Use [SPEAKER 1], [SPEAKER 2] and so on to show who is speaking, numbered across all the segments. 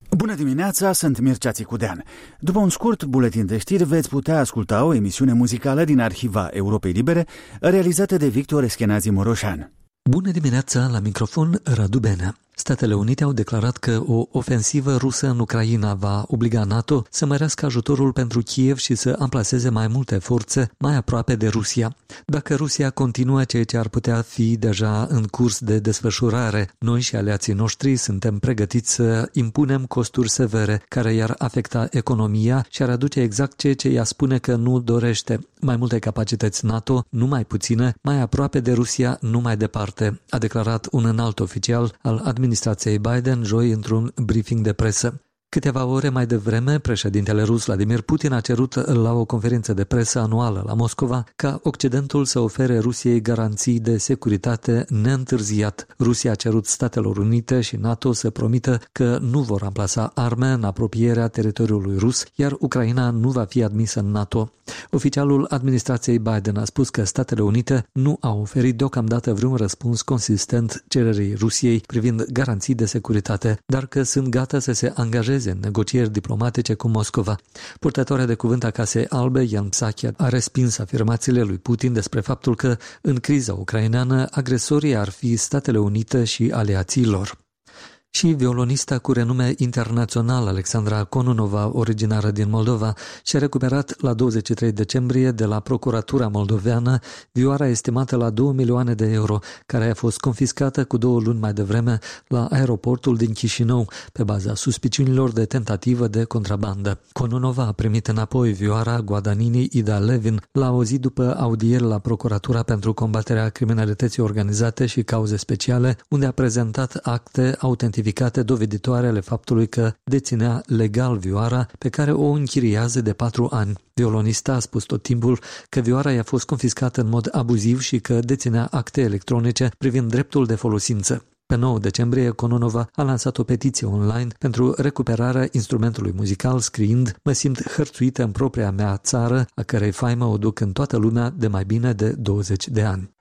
[SPEAKER 1] Bună dimineața, sunt Mircea Țicudean. După un scurt buletin de știri veți putea asculta o emisiune muzicală din arhiva Europei Libere, realizată de Victor Eschenazi Moroșan.
[SPEAKER 2] Bună dimineața, la microfon Radu Benea. Statele Unite au declarat că o ofensivă rusă în Ucraina va obliga NATO să mărească ajutorul pentru Kiev și să amplaseze mai multe forțe mai aproape de Rusia. Dacă Rusia continuă ceea ce ar putea fi deja în curs de desfășurare, noi și aliații noștri suntem pregătiți să impunem costuri severe care i-ar afecta economia și ar aduce exact ceea ce ea spune că nu dorește: mai multe capacități NATO, nu mai puține, mai aproape de Rusia, nu mai departe, a declarat un înalt oficial al administrației Biden joi într-un briefing de presă. Câteva ore mai devreme, președintele rus Vladimir Putin a cerut la o conferință de presă anuală la Moscova ca Occidentul să ofere Rusiei garanții de securitate neîntârziat. Rusia a cerut Statelor Unite și NATO să promită că nu vor amplasa arme în apropierea teritoriului rus, iar Ucraina nu va fi admisă în NATO. Oficialul administrației Biden a spus că Statele Unite nu au oferit deocamdată vreun răspuns consistent cererii Rusiei privind garanții de securitate, dar că sunt gata să se angajeze în negocieri diplomatice cu Moscova. Purtătoarea de cuvânt a Casei Albe, Jan Psaki, a respins afirmațiile lui Putin despre faptul că în criza ucraineană agresorii ar fi Statele Unite și aliații lor. Și violonista cu renume internațional Alexandra Kononova, originară din Moldova, și-a recuperat la 23 decembrie de la Procuratura Moldoveană vioara estimată la 2 milioane de euro, care a fost confiscată cu 2 luni mai devreme la aeroportul din Chișinău, pe baza suspiciunilor de tentativă de contrabandă. Kononova a primit înapoi vioara Guadagnini Ida Levin la o zi după audieri la Procuratura pentru combaterea criminalității organizate și cauze speciale, unde a prezentat acte autentificate doveditoare ale faptului că deținea legal vioara, pe care o închiriază de 4 ani. Violonista a spus tot timpul că vioara i-a fost confiscată în mod abuziv și că deținea acte electronice privind dreptul de folosință. Pe 9 decembrie, Kononova a lansat o petiție online pentru recuperarea instrumentului muzical, scriind: "Mă simt hărțuită în propria mea țară, a cărei faimă o duc în toată lumea de mai bine de 20 de ani."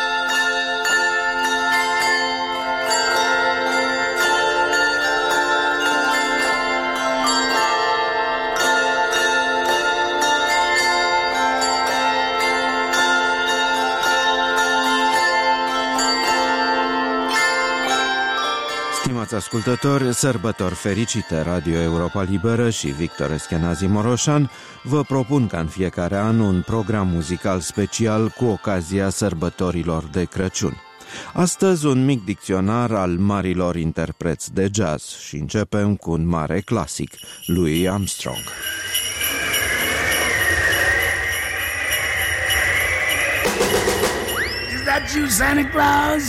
[SPEAKER 3] Stimați ascultători, sărbători fericite! Radio Europa Liberă și Victor Eschenazi Moroșan vă propun ca în fiecare an un program muzical special cu ocazia sărbătorilor de Crăciun. Astăzi un mic dicționar al marilor interpreți de jazz și începem cu un mare clasic, Louis Armstrong.
[SPEAKER 4] Is that you, Santa Claus?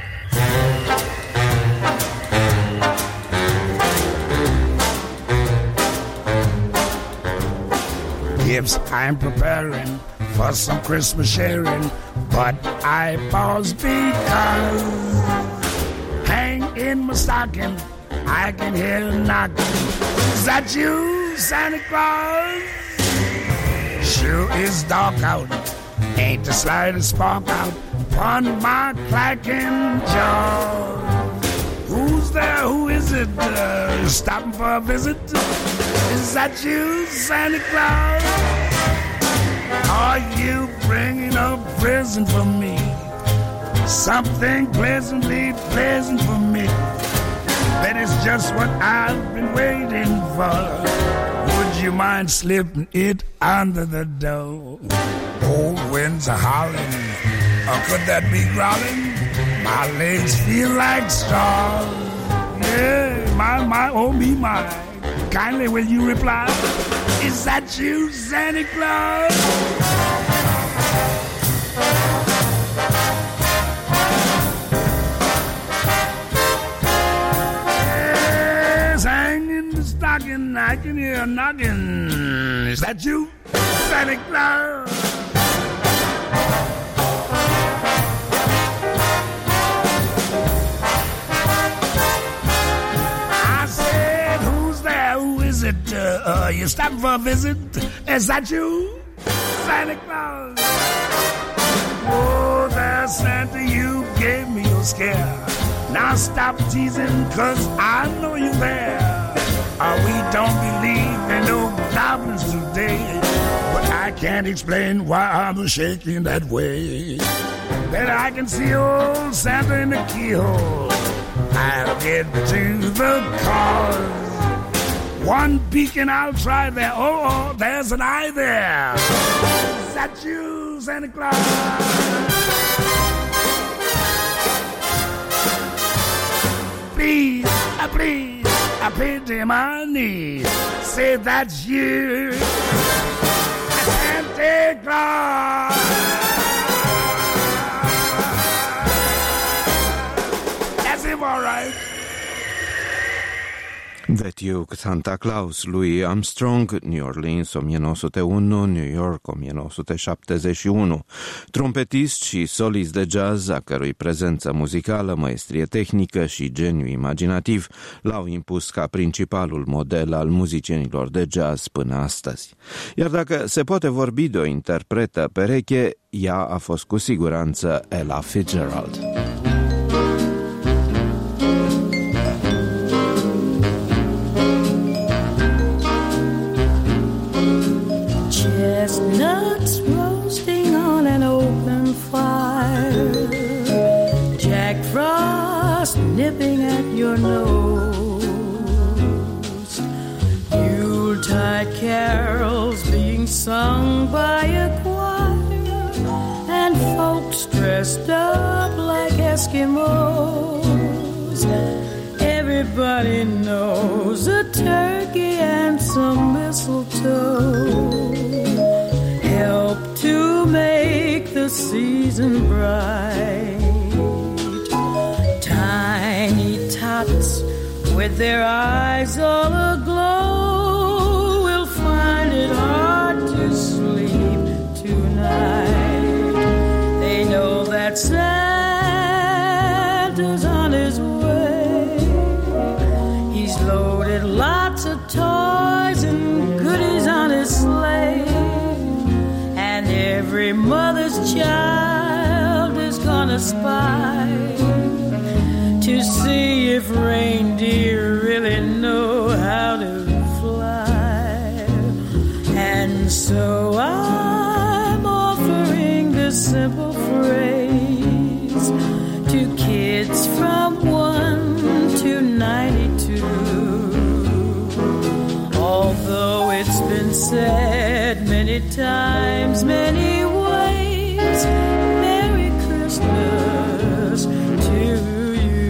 [SPEAKER 4] Gifts I'm preparing for some Christmas sharing, but I pause because hang in my stocking, I can hear a knocking. Is that you, Santa Claus? Sure is dark out, ain't the slightest spark out upon my clacking jaw. Who's there? Who is it? Stopping for a visit? Is that you, Santa Claus? Are you bringing a present for me? Something pleasantly pleasant for me. That is just what I've been waiting for. Would you mind slipping it under the door? Old winds are howling, or could that be growling? My legs feel like straws. Yeah, my, oh me, my. Kindly will you reply? Is that you, Santa Claus? Yes, hanging the stocking, I can hear a knocking. Is that you, Santa Claus? You stopping for a visit? Is that you, Santa Claus? Oh, there, Santa, you gave me a scare. Now stop teasing, 'cause I know you're there. can't explain why I'm shaking that way. Then I can see old Santa in the keyhole. I'll get to the cause. One beacon, I'll try there. Oh, there's an eye there. Is that you, Santa Claus? Please, I pity my knees. Say that's you, Santa Claus. That's him, all right.
[SPEAKER 3] Vetiuc Santa Claus lui Armstrong, New Orleans 1901, New York 1971. Trompetist și solist de jazz, a cărui prezență muzicală, maestrie tehnică și geniu imaginativ l-au impus ca principalul model al muzicienilor de jazz până astăzi. Iar dacă se poate vorbi de o interpretă pereche, ea a fost cu siguranță Ella Fitzgerald.
[SPEAKER 5] Chestnuts roasting on an open fire, Jack Frost nipping at your nose, Yuletide carols being sung by a choir, and folks dressed up like Eskimos. Everybody knows a turkey and some mistletoe help to make the season bright. Tiny tots with their eyes all aglow will find it hard to sleep tonight. They know that Santa's on his way. He's loaded lots of toys and goodies on his sleigh. Every mother's child is gonna spy to see if reindeer really know how to fly. And so I'm offering this simple phrase to kids from 1 to 92. Although it's been said many times, many ways, Merry Christmas to you.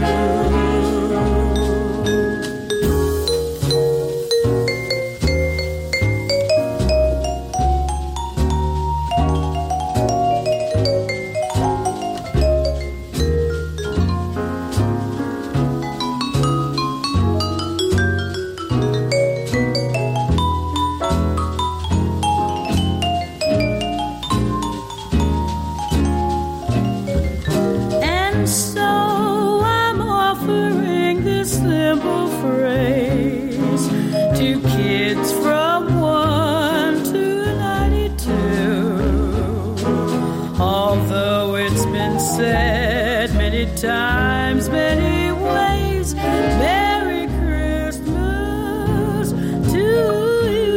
[SPEAKER 5] Times, many ways, Merry Christmas to you.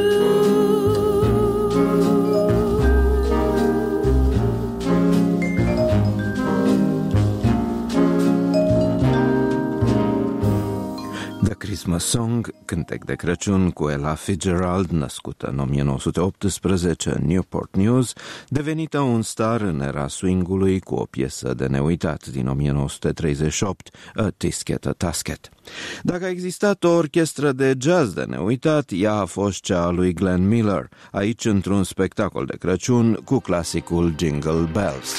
[SPEAKER 3] The Christmas Song, cântec de Crăciun cu Ella Fitzgerald, născută în 1918 în Newport News, devenită un star în era swingului cu o piesă de neuitat din 1938, A Tisket, a Tasket. Dacă a existat o orchestră de jazz de neuitat, ea a fost cea a lui Glenn Miller, aici într-un spectacol de Crăciun cu clasicul Jingle Bells.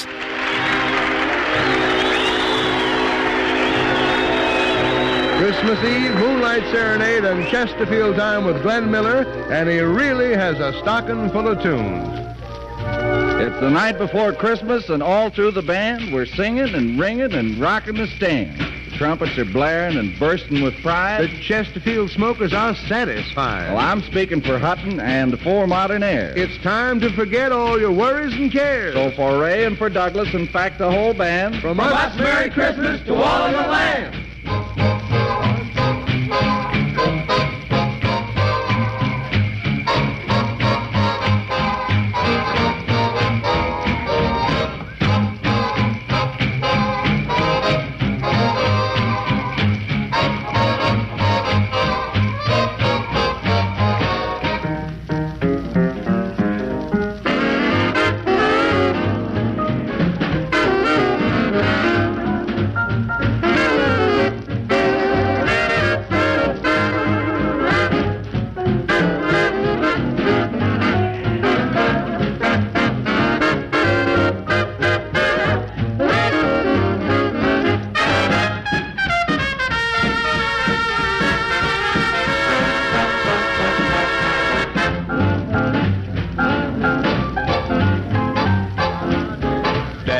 [SPEAKER 6] Christmas Eve, Moonlight Serenade, and Chesterfield Time with Glenn Miller, and he really has a stocking full of tunes.
[SPEAKER 7] It's the night before Christmas, and all through the band, we're singing and ringing and rocking the stand. The trumpets are blaring and bursting with pride.
[SPEAKER 6] The Chesterfield smokers are satisfied.
[SPEAKER 7] Well, I'm speaking for Hutton and the four modern airs.
[SPEAKER 6] It's time to forget all your worries and cares.
[SPEAKER 7] So for Ray and for Douglas, in fact, the whole band,
[SPEAKER 6] from us, Merry Christmas to all of your land.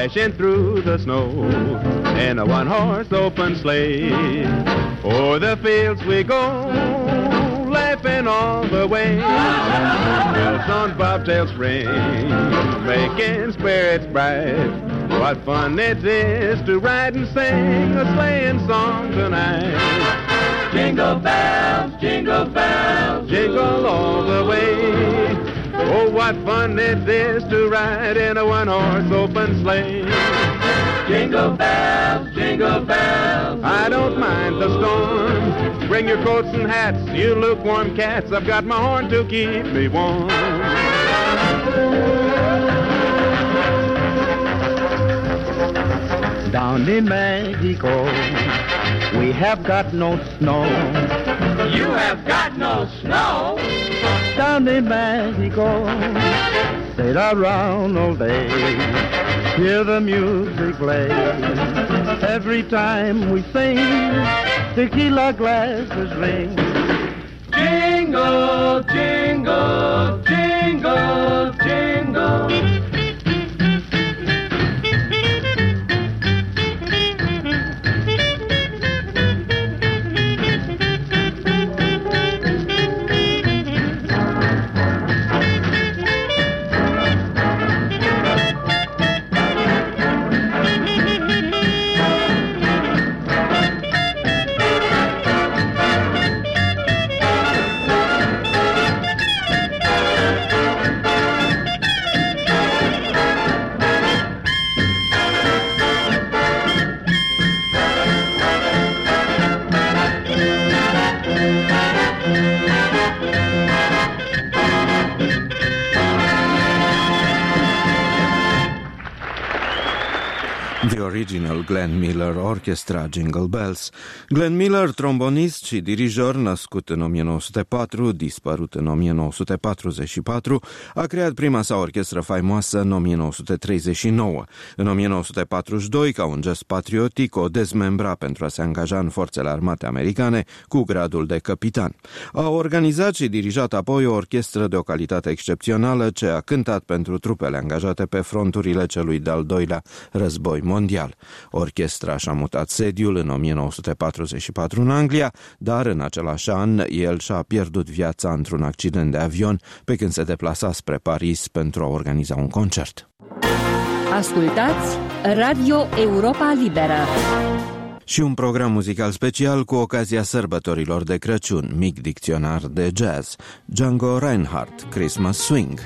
[SPEAKER 8] dashing through the snow in a one-horse open sleigh. O'er the fields we go, laughing all the way. Bells on bobtails ring, making spirits bright. What fun it is to ride and sing a sleighing song tonight. Jingle bells, jingle all the way. Oh, what fun it is to ride in a one-horse open sleigh. Jingle bells, I don't mind the storm. Bring your coats and hats, you lukewarm cats. I've got my horn to keep me warm.
[SPEAKER 9] Down in Mexico, we have got no snow.
[SPEAKER 10] You have got no snow?
[SPEAKER 9] Down in Mexico, sit around all day, hear the music play. Every time we sing, tequila glasses ring.
[SPEAKER 10] Jingle, jingle, jingle, jingle.
[SPEAKER 3] The Original Glenn Miller Orchestra, Jingle Bells. Glenn Miller, trombonist și dirijor, născut în 1904, dispărut în 1944, a creat prima sa orchestră faimoasă în 1939. În 1942, ca un gest patriotic, o dezmembra pentru a se angaja în forțele armate americane cu gradul de capitan. A organizat și dirijat apoi o orchestră de o calitate excepțională ce a cântat pentru trupele angajate pe fronturile celui de-al doilea război mondial. Orchestra și-a mutat sediul în 1944 în Anglia, dar în același an el și-a pierdut viața într-un accident de avion pe când se deplasa spre Paris pentru a organiza un concert.
[SPEAKER 11] Ascultați Radio Europa Liberă
[SPEAKER 3] și un program muzical special cu ocazia sărbătorilor de Crăciun, mic dicționar de jazz, Django Reinhardt, Christmas Swing.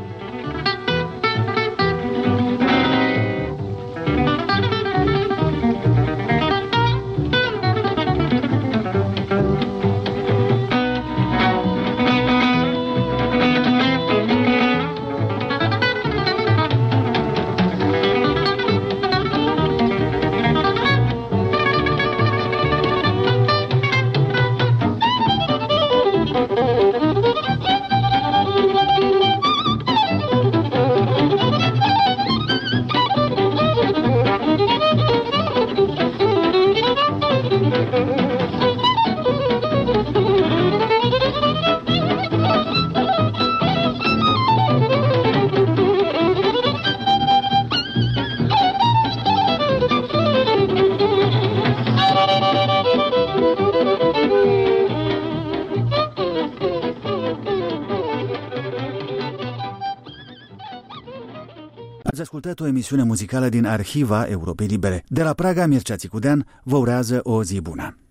[SPEAKER 1] Ați ascultat o emisiune muzicală din Arhiva Europei Libere. De la Praga, Mircea Țicudean vă urează o zi bună.